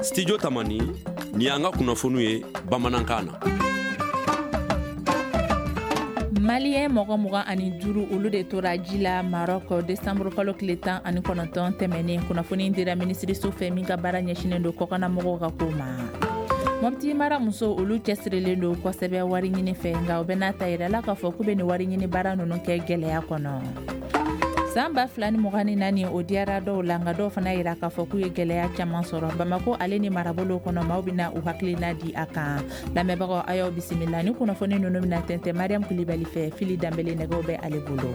Studio Tamani ni anga kunafonu ye Bamanankan na. Malien mɔgɔ ani duuru olu de tora ji la Maroc décembre kalo tile 19 tɛmɛnen kunnafoni dira ministriso fɛ min ka baara ɲɛsinen don kɔkana mɔgɔw ka ko ma. Mopti mara muso olu cɛsirilen don kosɛbɛ wari ɲini fɛ nka o bɛ n'a ta yira la k'a fɔ k'u bɛ ni wari ɲini baara ninnu kɛ gɛlɛya kɔnɔ. San 2024 o diyara dɔw la nka dɔw fana yira k'a fɔ k'u ye gɛlɛya caman sɔrɔ. Bamako ale ni marabolo kɔnɔ maaw bɛna u hakilina di a kan. Lamɛnbagaw a y'aw bisimila ni kunnafoni ninnu bɛna tɛntɛn Mariam Kulibali fɛ Fili Danbele nɛgɛw bɛ ale bolo.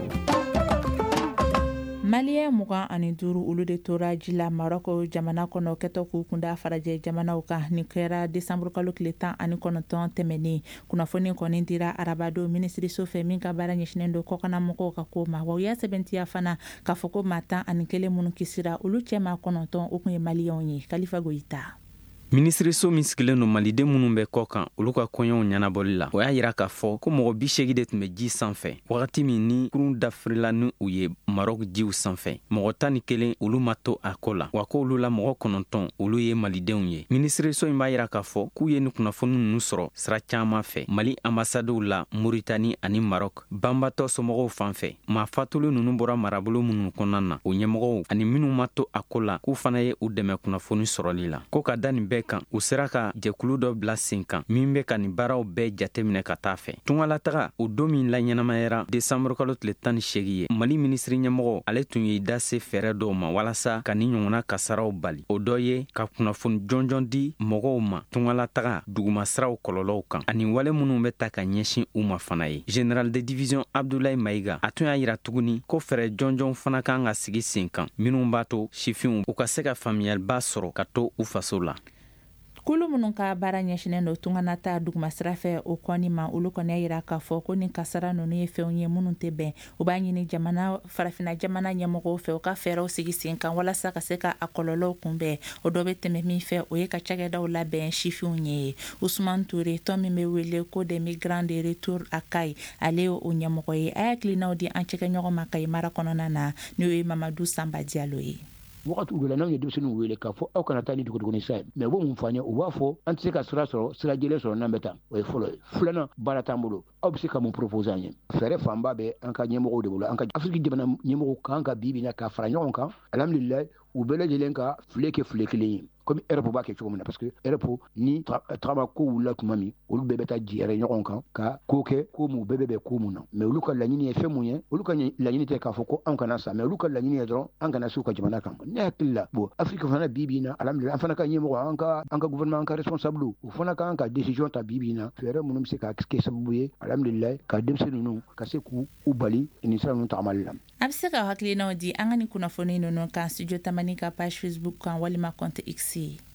Malien 25 olu de tora ji la Maroc jamana kɔnɔ kɛtɔ k'u kunda farajɛ jamanaw kan nin kɛra décembre kalo tile 19 tɛmɛnen kunnafoni kɔni dira arabado ministriso fɛ min ka baara ɲɛsinen don kɔkanamɔgɔw ka ko ma wa u y'a sɛbɛntiya fana k'a fɔ ko maa 11 minnu kisira olu cɛma 9 o kun ye Malienw ye. Kalifa Goyita. Ministriso min sigilen don maliden minnu bɛ kɔ kan olu ka kɔɲɔw ɲɛnabɔli la o y'a yira k'a fɔ ko mɔgɔ 80 de tun bɛ ji sanfɛ wagati min ni kurun dafirila ni u ye Maroc jiw sanfɛ mɔgɔ 11 olu ma to a ko la wa ko olu la mɔgɔ 9 olu ye malidenw ye. Ministriso in b'a yira k'a fɔ k'u ye ni kunnafoni ninnu sɔrɔ sira caman fɛ Mali ambasadew la Mauritanie ani Maroc banbatɔ somɔgɔw fan fɛ maa fatulen ninnu bɔra marabolo minnu kɔnɔna na o ɲɛmɔgɔw ani minnu ma to a ko la k'u fana ye u dɛmɛ kunnafoni sɔrɔli la ko ka da nin bɛɛ kan u sera ka jɛkulu dɔ bila sen kan min bɛ ka nin baaraw bɛɛ jateminɛ ka taa fɛ. Tungalataga o don min la ɲɛnamayara décembre kalo tile 18 ye Mali ministri ɲɛmɔgɔ ale tun ye da se fɛɛrɛ dɔw ma walasa ka ni ɲɔgɔnna kasaraw bali o dɔ ye ka kunnafoni jɔnjɔn di mɔgɔw ma tungalataga dugumasiraw kɔlɔlɔw kan ani wale minnu bɛ ta ka ɲɛsin u ma fana ye. Général de division Abdoulaye Maïga a tun y'a yira tuguni ko fɛɛrɛ jɔnjɔn fana kan ka sigi sen kan minnu b'a to sifinw u ka se ka faamuyaliba sɔrɔ ka to u faso la. Kulu minnu ka baara ɲɛsinen don tunganata dugumasira fɛ o kɔni ma olu kɔni y'a yira k'a fɔ ko ni kasara ninnu ye fɛnw ye minnu tɛ bɛn u b'a ɲini farafina jamana ɲɛmɔgɔw fɛ u ka fɛɛrɛw sigi sen kan walasa ka se ka a kɔlɔlɔw kunbɛn o dɔ bɛ tɛmɛ min fɛ o ye ka cakɛdaw labɛn sifinw ye. Ousmane Touré tɔn min bɛ wele ko des migrants de retour à Kayi ale ye o ɲɛmɔgɔ ye a hakilinaw di an cɛkɛɲɔgɔn ma Kayi mara kɔnɔna na n'o ye Mamadou Samba Diallo ye. Wakati u la n'anw ye denmisɛnninw wele k'a fɔ aw kana taa ni duguduguni sa ye mais u b'o mun fɔ an ye u b'a fɔ an tɛ se ka sira jɛlen sɔrɔ n'an bɛ taa o ye fɔlɔ ye. Filanan baara t'an bolo aw bɛ se ka mun proposer an ye fɛɛrɛ fanba bɛ an ka ɲɛmɔgɔw de bolo an ka Afrique jamana ɲɛmɔgɔw kan ka bi na ka fara ɲɔgɔn kan alhamdulilayi u bɛɛ lajɛlen ka file kɛ file kelen ye comme Europe b'a kɛ cogo min na parce que Europe ni travail ko wulila tuma min olu bɛɛ bɛ taa jɛɛrɛ ɲɔgɔn kan ka ko kɛ ko mun bɛɛ bɛ ko mun na mais olu ka laɲini ye fɛn mun ye olu ka laɲini tɛ k'a fɔ ko an kana sa mais olu ka laɲini ye dɔrɔn an kana s'u ka jamana kan ne hakili la bon Afrique fana bi na alhamdulilayi an fana ka ɲɛmɔgɔ an ka gouvernement an ka responsable u fana kan ka décision ta bi na fɛɛrɛ minnu bɛ se ka kɛ sababu ye alhamdulilayi ka denmisɛnnin ninnu ka se k'u bali nin sira ninnu tagamali la. A bɛ se ka hakilinaw di an ka ni kunnafoni ninnu kan Studio Tamani ka page Facebook kan walima compte X.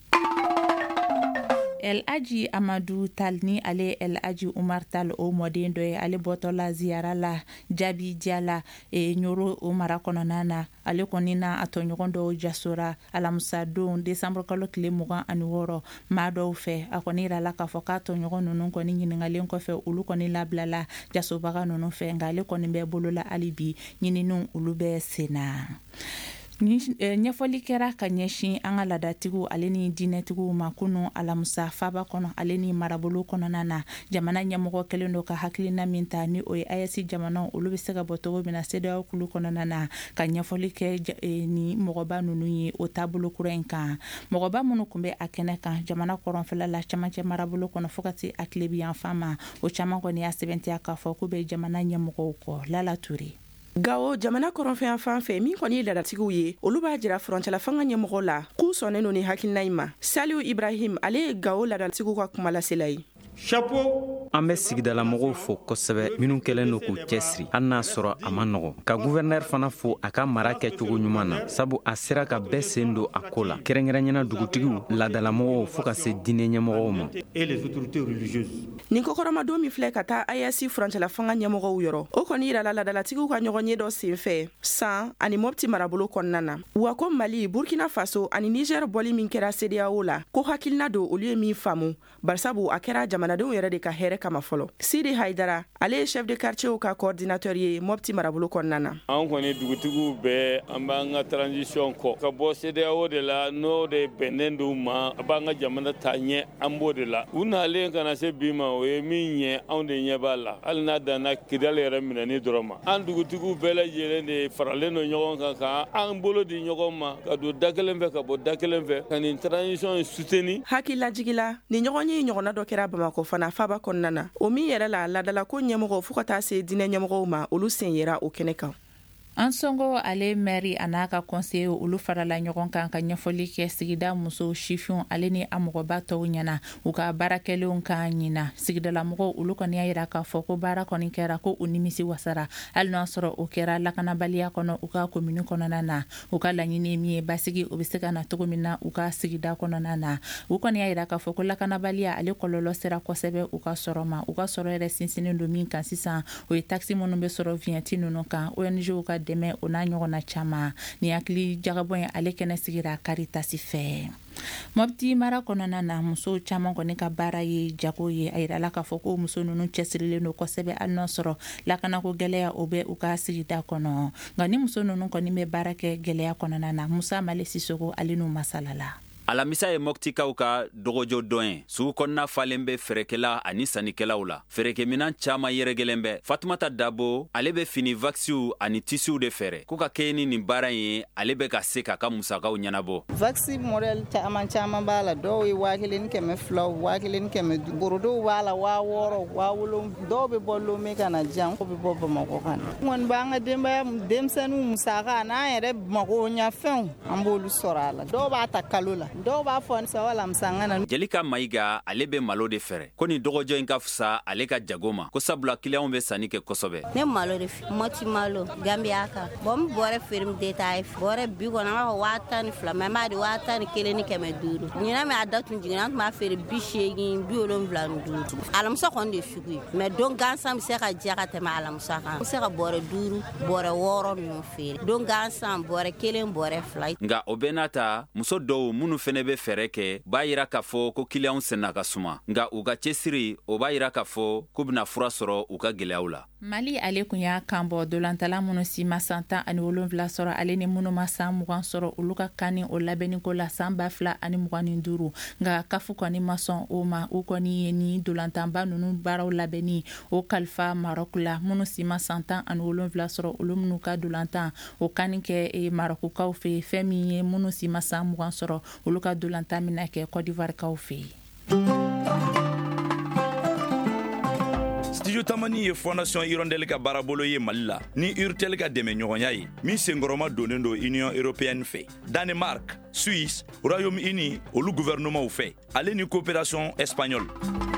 El Hadji Amadou Tal ni ale El Hadji Umar Tal o mɔden dɔ ye ale bɔtɔla ziyara la Jabi Jala Ɲoro o mara kɔnɔna na ale kɔni na a tɔɲɔgɔn dɔw jasora alamisa don décembre kalo tile 26 maa dɔw fɛ a kɔni yira la k'a fɔ k'a tɔɲɔgɔn ninnu kɔni ɲiningalen kɔfɛ olu kɔni labilala jasobaga ninnu fɛ nka ale kɔni bɛ bolola hali bi ɲininiw olu bɛ sen na. Ɲɛfɔli kɛra ka ɲɛsin an ka laadatigiw ale ni diinɛtigiw ma kunu alamisa faba kɔnɔ ale ni marabolo kɔnɔna na jamana ɲɛmɔgɔ kɛlen don ka hakilina min ta ni o ye AES jamanaw olu bɛ se ka bɔ cogo min na CEDEAO kulu kɔnɔna na ka ɲɛfɔli kɛ ni mɔgɔba ninnu ye o taabolo kura in kan mɔgɔba minnu tun bɛ a kɛnɛ kan jamana kɔrɔnfɛla la camancɛ marabolo kɔnɔ fo ka se a tile bi yan fan ma o caman kɔni y'a sɛbɛntiya k'a fɔ k'u bɛ jamana ɲɛmɔgɔw kɔ Lala Touré. Gawo jamana kɔrɔnfɛn fan fɛ min kɔni ye ladatigiw ye olu b'a jira furancɛla fanga ɲɛmɔgɔ la k'u sɔnnen don ni hakilina in ma. Saliu Ibrahim ale ye Gawo ladatigiw ka kuma lasela ye. Chapeau an bɛ sigidala mɔgɔw fo kosɛbɛ minnu kɛlen don k'u cɛsiri hali n'a sɔrɔ a ma nɔgɔ ka gouverneur fana fo a ka mara kɛcogo ɲuman na sabu a sera ka bɛɛ sen don a ko la kɛrɛnkɛrɛnɲɛna dugutigiw laadalamɔgɔw fo ka se diinɛ ɲɛmɔgɔw ma. Nin kokɔrɔma don min filɛ ka taa AES furancɛla fanga ɲɛmɔgɔw yɔrɔ o kɔni yirala laadalatigiw ka ɲɔgɔn ye dɔ senfɛ san ani Mopti marabolo kɔnɔna na wa ko Mali Burkina Faso ani Niger bɔli min kɛra CEDEAO la ko hakilina don olu ye min faamu barisabu a kɛra jamana jamanadenw yɛrɛ de ka hɛrɛ kama fɔlɔ. Sidi Haidara ale ye chef de quartier ka coordinateur ye Mopti marabolo kɔnɔna na. An kɔni dugutigiw bɛɛ an b'an ka transition kɔ ka bɔ CEDEAO de la n'o de bɛnnen d'u ma a b'an ka jamana ta ɲɛ an b'o de la. U nalen kana se bi ma o ye min ɲɛ anw de ɲɛ b'a la hali n'a danna Kidali yɛrɛ minɛni dɔrɔn ma. An dugutigiw bɛɛ lajɛlen de faralen don ɲɔgɔn kan ka an bolo di ɲɔgɔn ma ka don da kelen fɛ ka bɔ da kelen fɛ ka nin transition soutenir. Hakililajigila ni ɲɔgɔn ye ɲɔgɔnna dɔ kɛra Bamakɔ fana faba kɔnɔna na. O min yɛrɛ la ladala ko ɲɛmɔgɔ fo ka taa se diinɛ ɲɛmɔgɔw ma olu sen yera o kɛnɛ kan. An sɔngɔ ale mɛri a n'a ka conseiller olu farala ɲɔgɔn kan ka ɲɛfɔli kɛ sigida muso sifinw ale ni a mɔgɔba tɔw ɲɛna u ka baarakɛlenw kan ɲina sigidalamɔgɔw olu kɔni y'a yira k'a fɔ ko baara kɔni kɛra ko u nimisi wasara hali n'a sɔrɔ o kɛra lakanabaliya kɔnɔ u ka komini kɔnɔna na u ka laɲini ye min ye basigi o bɛ se ka na cogo min na u ka sigida kɔnɔna na u kɔni y'a yira k'a fɔ ko lakanabaliya ale kɔlɔlɔ sera kosɛbɛ u ka sɔrɔ ma u ka sɔrɔ yɛrɛ sinsinnen don min kan sisan o ye taxi minnu bɛ sɔrɔ vignette ninnu kan ONG ka dɛmɛ o n'a ɲɔgɔnna caman ni hakili jagabɔ ye ale kɛnɛ sigira Karitasi fɛ. Mopti mara kɔnɔna na muso caman kɔni ka baara ye jago ye a yirala k'a fɔ ko muso ninnu cɛsirilen don kosɛbɛ hali n'a sɔrɔ lakanako gɛlɛya o bɛ u ka sigida kɔnɔ nka ni muso ninnu kɔni bɛ baara kɛ gɛlɛya kɔnɔna na Musa Male Sisoko ale n'u masalala. Alamisa ye Moktikaw ka dɔgɔjɔ dɔn ye sugu kɔnɔna falen bɛ ferekɛla ani sannikɛlaw la ferekɛminan caman yɛrɛgɛlen bɛ Fatumata Dabo ale bɛ fini vaxiw ani tisiw de fɛrɛ ko ka kɛ ni nin baara ye ale bɛ ka se k'a ka musakaw ɲɛnabɔ. Vaxi model caman b'a la dɔw ye 1200 1500 borodow b'a la 6000 7000 dɔw bɛ bɔ Lome ka na jan dɔw bɛ bɔ Bamakɔ ka na. Ŋɔni b'an ka denmisɛnninw musaka n'an yɛrɛ mago ɲafɛnw an b'olu sɔrɔ a la dɔw b'a ta kalo la. Dɔw b'a fɔ sawala musangana. Jelika Maiga ale bɛ malo de fɛrɛ ko ni dɔgɔjɔ in ka fisa ale ka jago ma ko sabula clients bɛ sanni kɛ kosɛbɛ. Ne malo de Moti malo Gambia ka bon bɔrɛ ferim détail bɔrɛ bi kɔnɔ an b'a fɔ 12000 mais m'a di 11500 ni 500 ɲina mɛ a da tun jiginna an tun b'a feere 80 75 alamusa kɔni de sugu ye mais don gansan bɛ se ka diya ka tɛmɛ alamusa kan bɛ se ka bɔrɛ 5 bɔrɛ 6 ninnu feere don gansan bɔrɛ 1 bɔrɛ 2. Nka o bɛɛ n'a ta muso dɔw minnu fɛnɛ bɛ fɛrɛ kɛ b'a yira k'a fɔ ko clients senna ka suma nka u ka cɛsiri o b'a yira k'a fɔ k'u bɛna fura sɔrɔ u ka gɛlɛyaw la. Mali ale kun y'a kan bɔ dolantala minnu si ma san 17 sɔrɔ ale ni minnu ma san 20 sɔrɔ olu ka kan ni o labɛnniko la san 2025 nka kafu kɔni ma sɔn o ma u kɔni ye ni dolantanba ninnu baaraw labɛnni o kalifa Marɔku la minnu si ma san 17 sɔrɔ olu minnu ka dolantan o kanni kɛ Marɔkukaw fɛ fɛn min ye minnu si ma san 20 sɔrɔ olu ka dolantan mina kɛ Côte d'Ivoire kaw fɛ. Studio Tamani ye Fondation Hirondelle ka baarabolo ye Mali la ni Urtel ka dɛmɛ ɲɔgɔnya ye min senkɔrɔma donnen don Union Européenne fɛ Danemark, Suisse, Royaume-Uni olu gouvernement fɛ ale ni coopération espagnole.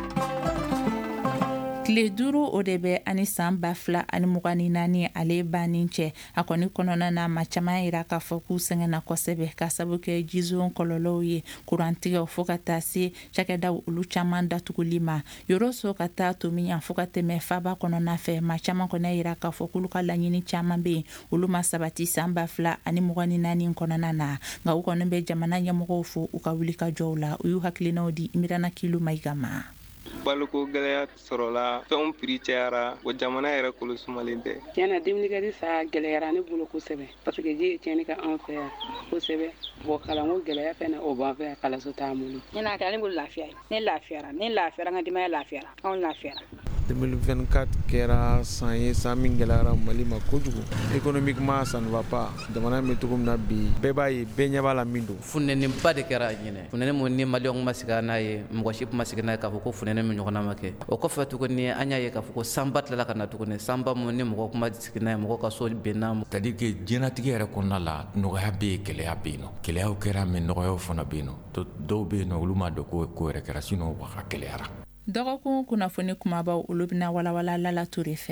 Tile 5 o de bɛ ani san 2024 ale bannen cɛ a kɔni kɔnɔna na ma caman yira k'a fɔ k'u sɛgɛnna kosɛbɛ ka sabu kɛ jizon kɔlɔlɔw ye kurantigɛw fo ka taa se cakɛdaw olu caman datuguli ma yɔrɔ so ka taa to min yan fo ka tɛmɛ faba kɔnɔna fɛ ma caman kɔni yira k'a fɔ k'olu ka laɲini caman bɛ yen olu ma sabati san 2024 kɔnɔna na nka u kɔni bɛ jamana ɲɛmɔgɔw fo u ka wuli ka jɔw la u y'u hakilinaw di Imirana Kilu Maiga ma. Baloko gɛlɛya sɔrɔla fɛnw prix cayara o jamana yɛrɛ kolo sumalen tɛ. Tiɲɛna diminikɛli sa gɛlɛyara ne bolo kosɛbɛ parce que ji ye tiɲɛni kɛ an fɛ yan kosɛbɛ bon kalanko gɛlɛya fɛnɛ o b'an fɛ yan kalanso t'an bolo. Ɲɛna kɛ ne bolo lafiya ye ne lafiyara n ka denbaya lafiyara anw lafiyara. 2024 kɛra san ye san min gɛlɛyara Mali ma kojugu économiquement ça ne va pas jamana bɛ cogo min na bi bɛɛ b'a ye bɛɛ ɲɛ b'a la min don. Funɛniba de kɛra ɲinɛ funɛni mun ni maliyɛnw ma sigi n'a ye mɔgɔ si ma sigi n'a ye k'a fɔ ko funɛni min ɲɔgɔnna ma kɛ o kɔfɛ tuguni an y'a ye k'a fɔ ko sanba tilala ka na tuguni sanba mun ni mɔgɔ kuma sigi n'a ye mɔgɔ ka so benna. C'est-à-dire que diɲɛnatigɛ yɛrɛ kɔnɔna la nɔgɔya bɛ yen gɛlɛya bɛ yen nɔ gɛlɛyaw kɛra mais nɔgɔyaw fana bɛ yen nɔ dɔw bɛ yen nɔ olu ma dɔn ko yɛrɛ kɛra sinon wa ka gɛlɛyara. Dɔgɔkun kunnafoni kumabaw olu bɛna walawala Lala Ture fɛ.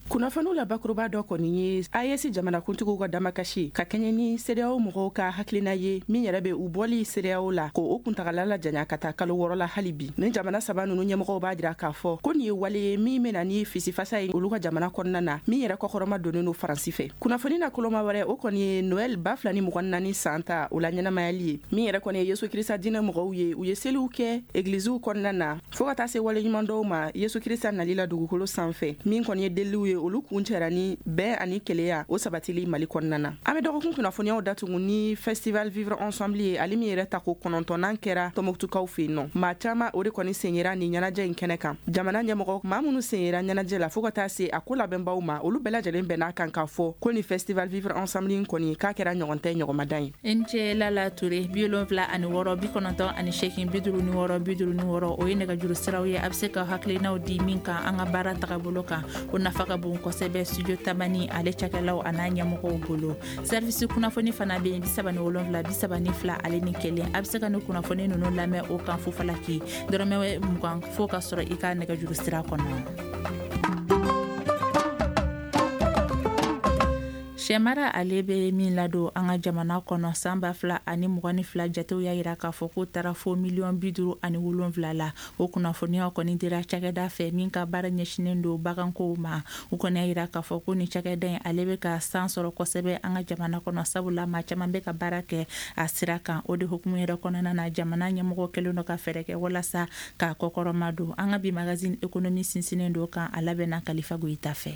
kunnafoniw la bakuruba dɔ kɔni ye AES jamanakuntigiw ka damakasi ka kɛɲɛ ni CEDEAO mɔgɔw ka hakilina ye min yɛrɛ bɛ u bɔli CEDEAO la ko o kuntagala la janya ka taa kalo 6 la hali bi ni jamana saba nunu ɲɛmɔgɔw b'a jira k'a fɔ ko nin ye wale ye min bɛna ni fisifasa ye olu ka jamana kɔnɔna na min yɛrɛ kɔkɔrɔma donnen do Faransi fɛ. Kunnafoni na koloma wɛrɛ o kɔni ye Noël 2024 san ta o la ɲɛnamayali ye min yɛrɛ kɔni ye Yesu Kirisa dinɛ mɔgɔw ye u ye seliw kɛ egliziw kɔnɔna na fo ka taa se wale ɲuman dɔw ma Yesu Kirisa nali la dugukolo sanfɛ min kɔni ye deliw ye olu kun cɛra ni bɛn ani keleya o sabatili Mali kɔnɔna na. An bɛ dɔgɔkun kunnafoniyaw datugu ni Festival Vivre Ensemble ye ale min yɛrɛ ta ko 9nan kɛra Tɔnbɔkutukaw fɛ yen nɔ. Maa caman o de kɔni senyera ni ɲɛnajɛ in kɛnɛ kan. Jamana ɲɛmɔgɔ maa minnu senyera ɲɛnajɛ la fo ka taa se a ko labɛnbaw ma olu bɛɛ lajɛlen bɛn'a kan k'a fɔ ko ni Festival Vivre Ensemble in kɔni k'a kɛra ɲɔgɔn tɛ ɲɔgɔnmadan ye. N Lala Ture 76 98 56 o ye nɛgɛjuru siraw ye a bɛ se ka hakilinaw di min kan an ka baara tagabolo kan o nafa ka bon kosɛbɛ studio Tamani ale cakɛlaw a n'a ɲɛmɔgɔw bolo. Service kunnafoni fana bɛ yen 77 32 ale ni kelen a bɛ se ka ni kunnafoni ninnu lamɛn o kan fofalaki dɔrɔmɛ 20 fo ka sɔrɔ i ka nɛgɛjuru sira kɔnɔ. Sɛmara ale bɛ min ladon an ka jamana kɔnɔ san 2022 jatew y'a yira k'a fɔ ko taara fo $57 la o kunnafoniyaw kɔni dira cakɛda fɛ min ka baara ɲɛsinen don bagankow ma u kɔni y'a yira k'a fɔ ko ni cakɛda in ale bɛ ka san sɔrɔ kosɛbɛ an ka jamana kɔnɔ sabula maa caman bɛ ka baara kɛ a sira kan o de hukumu yɛrɛ kɔnɔna na jamana ɲɛmɔgɔ kɛlen do ka fɛɛrɛ kɛ walasa ka kɔkɔrɔma don an ka bi magazine économie sinsinen do kan a labɛnna Kalifa Goyita fɛ.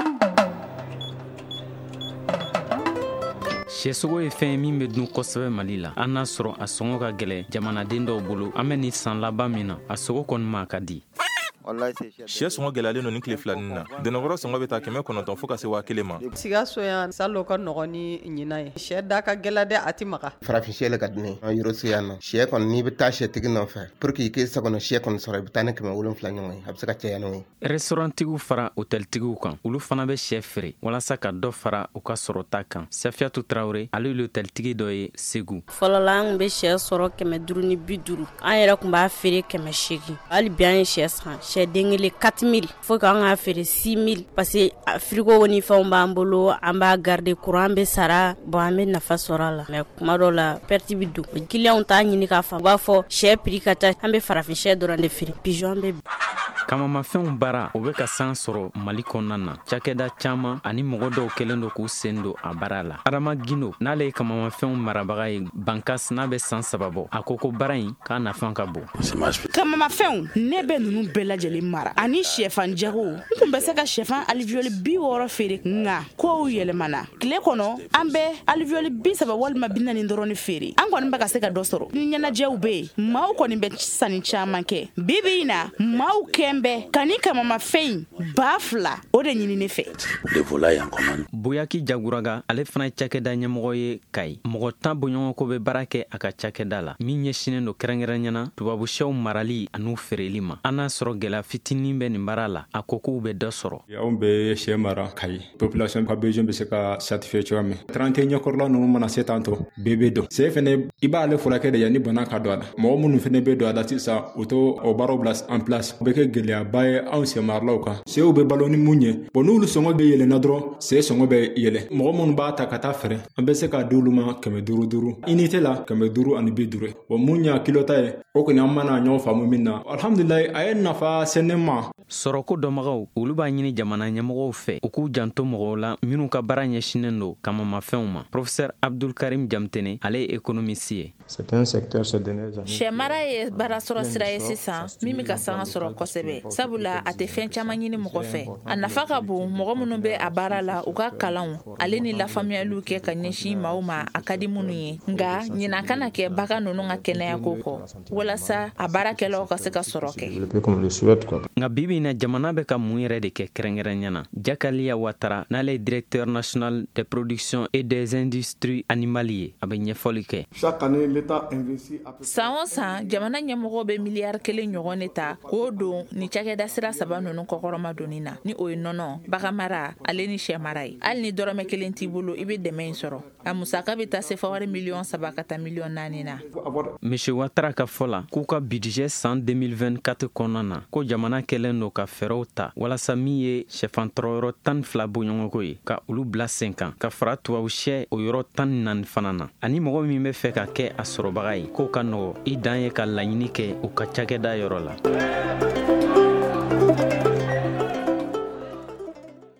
Sɛsogo ye fɛn min bɛ dun kosɛbɛ Mali la an n'a sɔrɔ a sɔngɔ ka gɛlɛ jamanaden dɔw bolo an bɛ ni san laban min na a sogo kɔni ma ka di. Sɛ sɔngɔ gɛlɛyalen don ni tile filanin na dɛnɛnkɔrɔ sɔngɔ bɛ taa 900 fo ka se 1000 ma. Sikaso yan salo ka nɔgɔ ni ɲina ye sɛ da ka gɛlɛ dɛ a ti maga. Farafin sɛ le ka di ne ye yɔrɔ yan nɔ sɛ kɔni n'i bɛ taa sɛtigi nɔfɛ pour que i k'i sagona sɛ kɔni sɔrɔ i bɛ taa ni 700 ɲɔgɔn ye a bɛ se ka caya n'o ye. Restauranttigiw fara hôteltigiw kan olu fana bɛ sɛ feere walasa ka dɔ fara u ka sɔrɔta kan. Safiatou Traoré ale ye hôteltigi dɔ ye Segu. Fɔlɔ la an bɛ sɛ sɔrɔ 550 an yɛrɛ kun b'a feere 800 hali bi an ye sɛ san sɛ den kelen 4000 fo k'an ka feere 6000 parce que frigo ni fɛnw b'an bolo an b'a garder courant bɛ sara bon an bɛ nafa sɔrɔ a la mais kuma dɔw la perte bi don clients t'a ɲini k'a faamu u b'a fɔ sɛ prix ka ca an bɛ farafin sɛ dɔrɔn de feere pigeon bɛ kamamafɛnw baara o bɛ ka san sɔrɔ Mali kɔnɔna na cakɛda caman ani mɔgɔ dɔw kɛlen do k'u sen don a baara la. Adama Gindo n'ale ye kamamafɛnw marabaga ye Bankas n'a bɛ san 3 bɔ a ko baara in k'a nafan ka bon. Kamamafɛnw ne bɛ ninnu bɛɛ lajɛlen mara ani sɛfan jago n tun bɛ se ka sɛfan alivioli 60 feere nka kow yɛlɛmana tile kɔnɔ an bɛ alivioli 30 walima 40 dɔrɔn feere an kɔni bɛ ka se ka dɔ sɔrɔ ni ɲɛnajɛw bɛ yen maaw kɔni bɛ sanni caman kɛ bibi in na maaw kɛn bɛ kani kamamafɛn 2000 o de ɲini ne fɛ. Boyaki Jaguraga ale fana cakɛda ɲɛmɔgɔ ye Kayi mɔgɔ 10 bɔɲɔgɔnko bɛ baara kɛ a ka cakɛda la min ɲɛsinen do kɛrɛnkɛrɛnɲana tubabu sɛw marali an'u feereli ma an n'a sɔrɔ gɛlɛya fitinin bɛ nin baara la a ko k'u bɛ dɔ sɔrɔ. Anw bɛ sɛ mara Kayi population ka besoin bɛ se ka satisfait cogoya min 31 ɲɛkɔrɔla ninnu mana se tan tɔ bɛɛ bɛ dɔn sɛ fɛnɛ i b'ale furakɛ de yanni bana ka don a la mɔgɔ minnu fɛnɛ bɛ don a la sisan u to o baaraw bila en place o bɛ kɛ gɛlɛyaba ye anw sɛ maralaw kan sɛw bɛ balo ni mun ye bon n'olu sɔngɔ bɛ yɛlɛnna dɔrɔn sɛ sɔngɔ bɛ yɛlɛ mɔgɔ minnu b'a ta ka taa fɛrɛ an bɛ se ka di olu ma 500 unité la 550 bon mun y'a kilo ta ye o kɔni an mana ɲɔgɔn faamu min na alhamdulilayi a ye nafa se ne ma. Sɔrɔko dɔnbagaw olu b'a ɲini jamana ɲɛmɔgɔw fɛ u k'u janto mɔgɔw la minnu ka baara ɲɛsinen do kamamafɛnw ma. Professeur Abdul Karim Jamtene ale ye économiste ye. Sɛmara ye baara sɔrɔ sira ye sisan min bɛ ka sanga sɔrɔ kosɛbɛ sabula a tɛ fɛn caman ɲini mɔgɔ fɛ a nafa ka bon mɔgɔ minnu bɛ a baara la u ka kalanw ale ni lafaamuyaliw kɛ ka ɲɛsin maaw ma a ka di minnu ye nka ɲinan kana kɛ bagan ninnu ka kɛnɛya ko kɔ walasa a baarakɛlaw ka se ka sɔrɔ kɛ. Nka bibi na jamana bɛ ka mun yɛrɛ de kɛ kɛrɛnkɛrɛnɲana Jakaliya Ouattara n'ale ye directeur national des productions et des industries animaliers ye a bɛ ɲɛfɔli kɛ. San o san jamana ɲɛmɔgɔ bɛ miliyari 1 ɲɔgɔn de ta k'o don ni cakɛda sira 3 ninnu kɔkɔrɔma donni na ni o ye nɔnɔ baganmara ale ni sɛ mara ye hali ni dɔrɔmɛ 1 t'i bolo i bɛ dɛmɛ in sɔrɔ a musaka bɛ taa se fɔ wari $3 miliyɔn ka taa $4 miliyɔn na. Monsieur Ouattara ka fɔ la k'u ka budget san san 2024 kɔnɔna na ko jamana kɛlen do ka fɛɛrɛw ta walasa min ye sɛfantɔrɔyɔrɔ 12 bɔɲɔgɔnko ye ka olu bila sen kan ka fara tubabu sɛ o yɔrɔ 14 fana na ani mɔgɔ min bɛ fɛ ka kɛ a sɔrɔbaga ye k'o ka nɔgɔ i dan ye ka laɲini kɛ u ka cakɛda yɔrɔ la.